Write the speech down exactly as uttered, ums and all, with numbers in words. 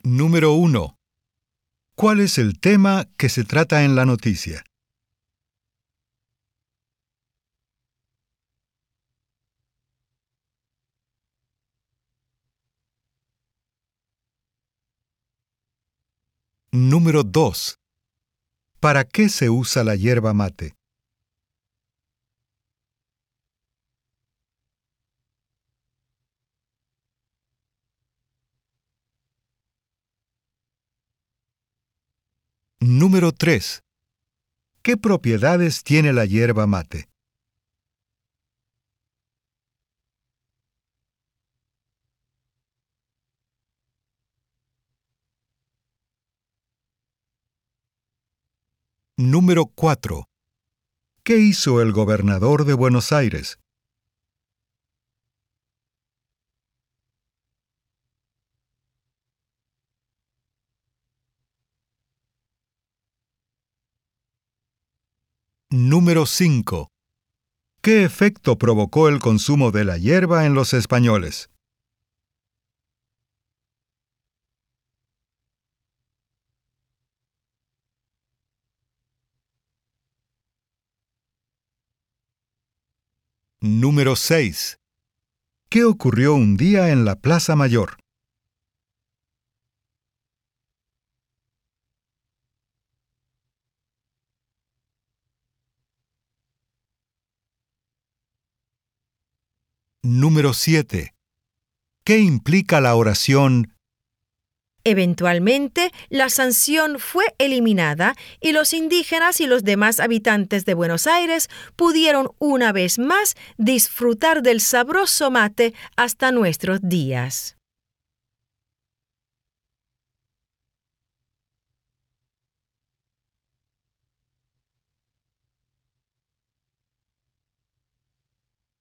Número uno. ¿Cuál es el tema que se trata en la noticia? Número dos. ¿Para qué se usa la yerba mate? Número tres. ¿Qué propiedades tiene la yerba mate? Número cuatro. ¿Qué hizo el gobernador de Buenos Aires? Número cinco. ¿Qué efecto provocó el consumo de la yerba en los españoles? Número seis. ¿Qué ocurrió un día en la Plaza Mayor? Número siete. ¿Qué implica la oración? Eventualmente, la sanción fue eliminada y los indígenas y los demás habitantes de Buenos Aires pudieron una vez más disfrutar del sabroso mate hasta nuestros días.